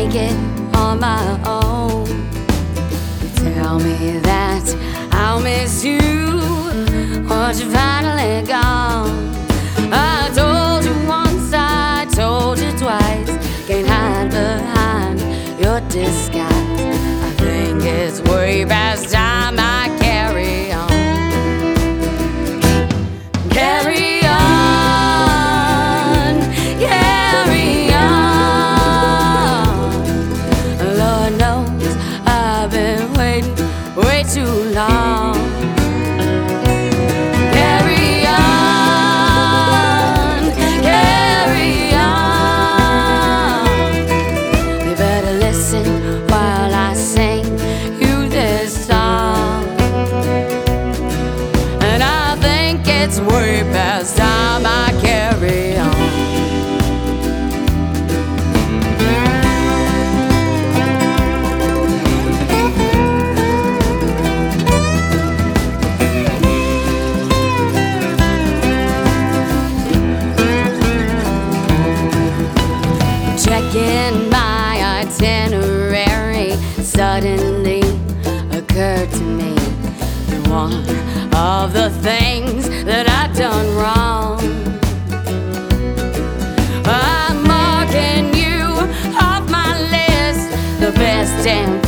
make it on my own. You tell me that I'll miss you once you're finally gone. I told you once, I told you twice, can't hide behind your disguise. I think it's way past time I carry on. Carry on, carry on. Lord knows I've been waiting way too long. Carry on, carry on. You better listen while I sing you this song. And I think it's way past time I carry on. Checking my itinerary, suddenly occurred to me one of the things that I've done wrong. I'm marking you off my list, the best damn